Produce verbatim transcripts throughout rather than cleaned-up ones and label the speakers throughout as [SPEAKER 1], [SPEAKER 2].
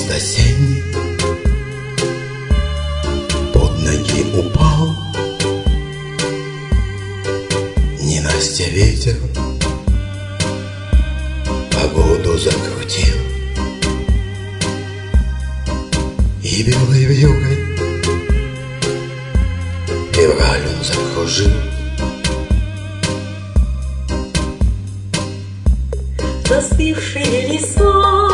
[SPEAKER 1] лист осенний под ноги упал, ненастья ветер погоду закрутил, и белой вьюгой февраль он закружил.
[SPEAKER 2] Застывшие леса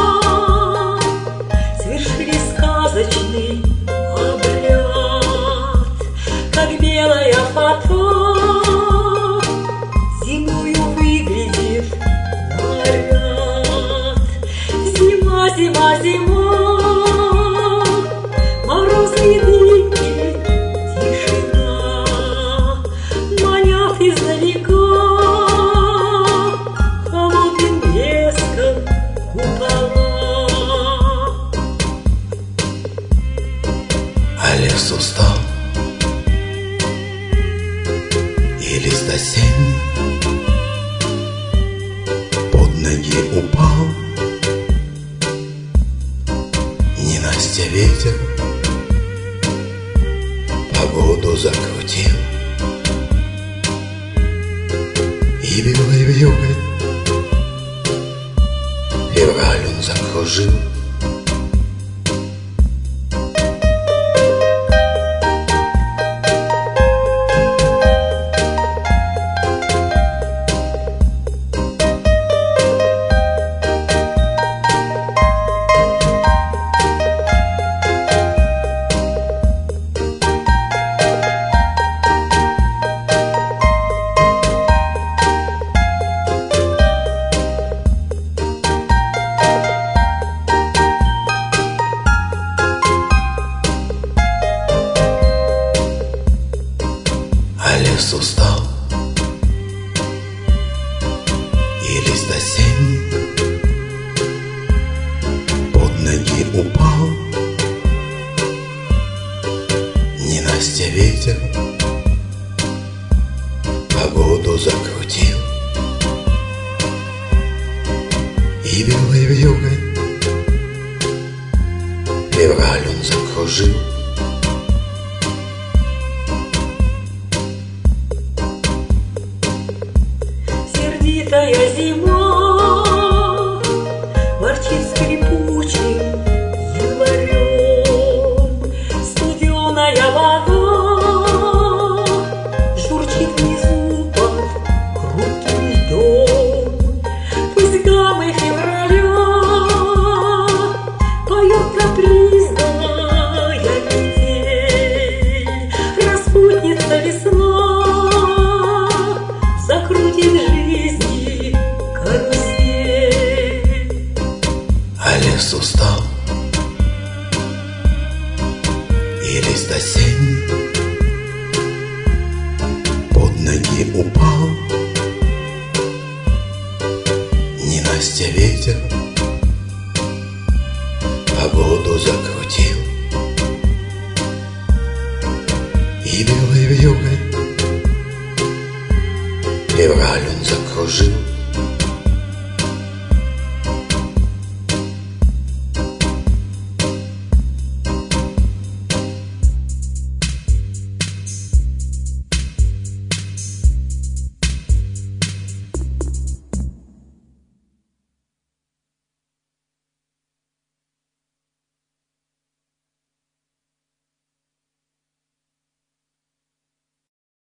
[SPEAKER 2] свершили сказочный обряд, как белая фата зимою выглядит наряд. Зима, зима, зима, морозные дымки, тишина манят издалека.
[SPEAKER 1] А лес устал, и лист осенний под ноги упал, ненастья ветер погоду закрутил, и белой вьюгой февраль он закружил. А лес устал, и лист осенний под ноги упал, ненастья ветер погоду закрутил, и белой вьюгой февраль он закружил.
[SPEAKER 2] Сердитая зима ворчит скрипучим январем, студеная вода журчит внизу под крутым льдом. Пусть гаммы февраля поет капризная метель, распутница весна закрутит жизни карусель.
[SPEAKER 1] А лес устал, и лист осенний под ноги упал, ненастья ветер погоду закрутил, и белой вьюгой февраль он закружил.